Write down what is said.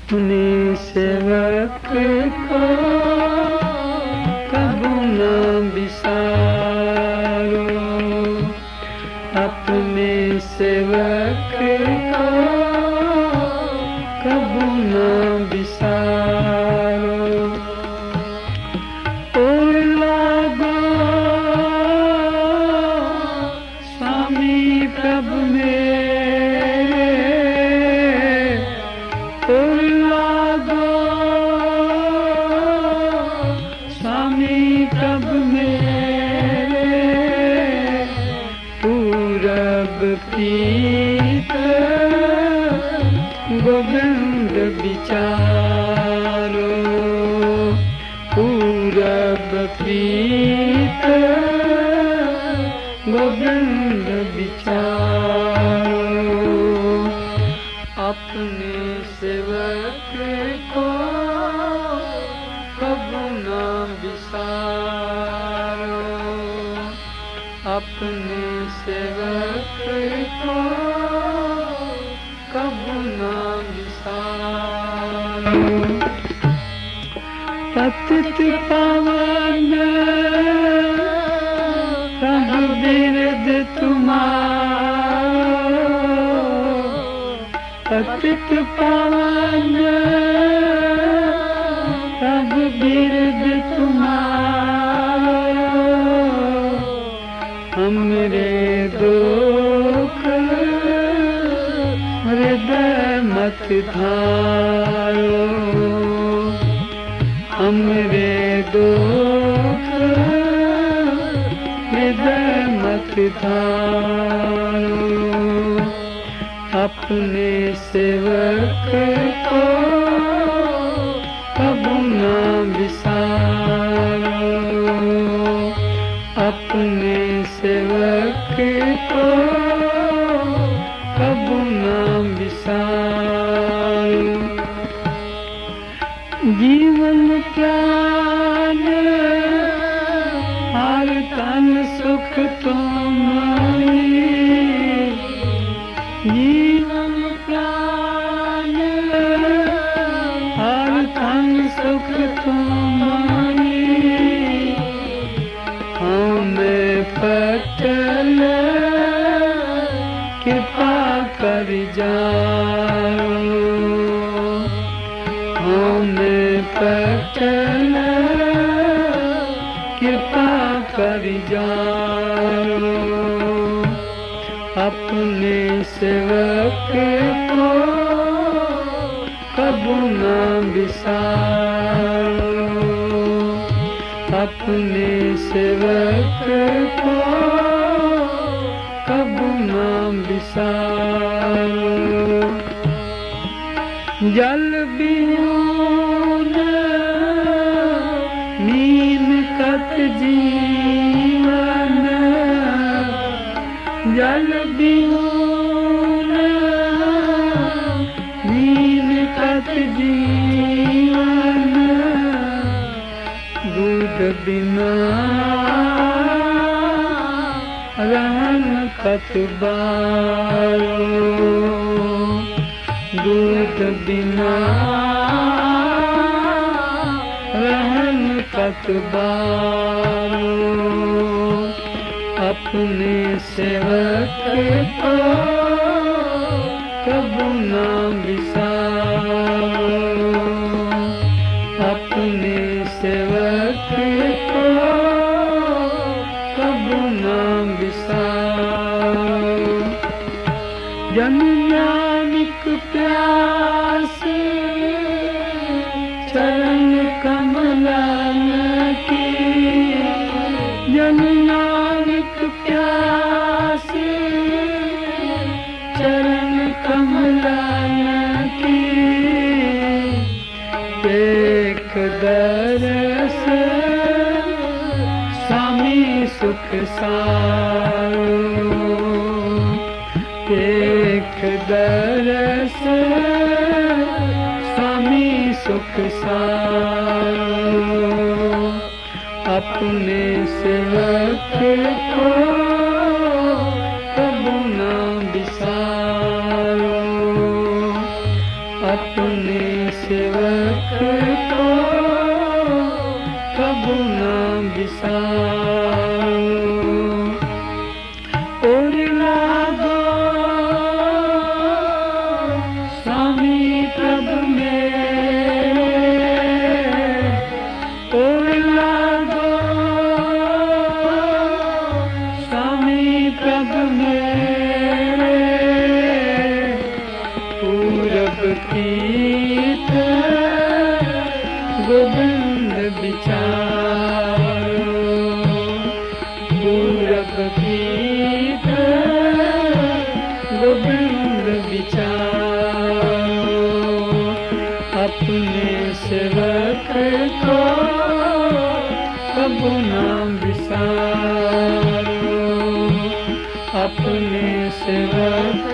अपने सेवक को कबू न बिसारो, अपने सेवक को कबू न बिसारो। और लागो स्वामी प्रभु मेरे, और लागो स्वामी प्रभु मेरे, पूरब प्रीत गोविंद विचारो, पूरब प्रीत गोविंद विचारो। अपने सेवक को कबू न बिसारो, अपने सेवक को कबू न बिसारो। पतित पावन प्रभु बिरद तुम्हारो, पतित पावन प्रभु बिरद तुम्हारो, हमरे दुख हृदय मत धारो, हमरे दुख हृदय मत धारो। अपने सेवक को कबू न बिसारो, अपने सेवक को कबू न बिसारो। जीवन प्राण हर तन सुख तुम्हारी, जीवन प्राण हर तन सुख तुम्हारी, हमें पटल कृपा कर जाओ, हमें पटल कृपा कर जाओ। अपने सेवक को कबू न बिसारो, अपने सेवक को कबू न बिसारो। जल बिन नीन कत जीवन, जल बिन नीन कत जीवन, दूध बिना रहन कत बारो, दूध बिना रहन कत बारो। अपने सेवक को कबू न बिसारो, अपने सेवक को कबू न बिसारो। जन नानक प्यासे चरण कमलन की, जन नानक प्यासे चरण कमलन की, एक दरस स्वामी सुख सारो, एक दरस स्वामी सुख सारो। अपने सेवक को कबू न बिसारो, अपने सेवक को कबू ना बिसारो। और लागो स्वामी प्रभु मेरे, और लागो स्वामी प्रभु मेरे, पूरब प्रीत गोविंद विचारो। पूरब प्रीत गोविंद विचारो। अपने सेवक को कबू ना बिसारो। अपने सेवक